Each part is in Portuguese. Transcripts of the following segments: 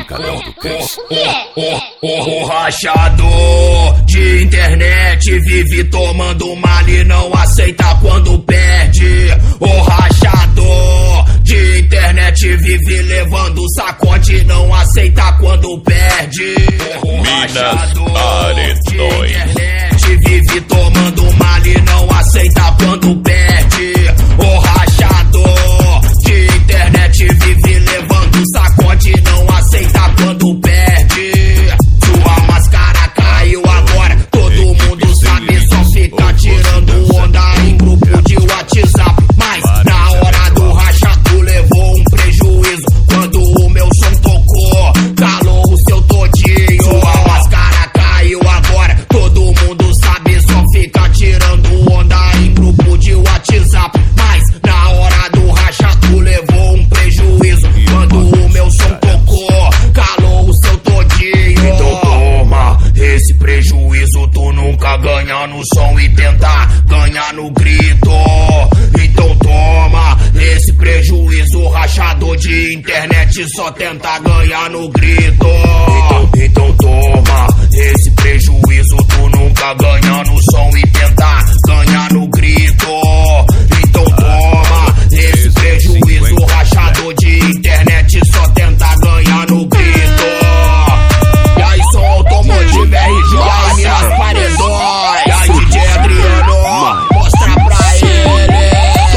pancadão do Cris. O rachador de internet vive tomando male, não aceita quando perde. O rachador de internet vive levando sacode, não aceita quando perde. O rachador de internet vive tomando male, não aceita quando perde. O rachador de internet vive levando sacode, não aceita quando perde. Sua máscara caiu agora, todo mundo sabe, só fica tirando onda em grupo de WhatsApp. Mas na hora do racha tu levou um prejuízo quando o meu som tocou, calou o seu todinho. Sua máscara caiu agora, todo mundo sabe, só fica tirando onda em grupo de WhatsApp. Mas na hora do racha tu levou um prejuízo quando o meu som tocou, calou o seu todinho. Então toma esse prejuízo, tu nunca ganha no som e tentar ganhar no grito. Então toma esse prejuízo, rachador de internet só tenta ganhar no grito. Então toma esse prejuízo, tu nunca ganha no som e tentar ganhar no grito. Então toma esse prejuízo, rachador de internet só tenta ganhar no grito. E aí som automotivo RJ, Minas Paredões. E aí DJ Adriano, mostra pra ele.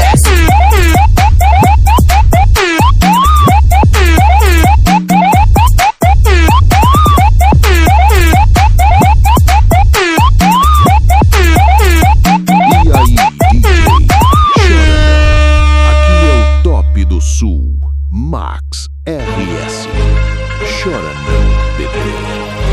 E aí, DJ Chora Não. Aqui é o top do sul, Max RS. Chora não, bebê.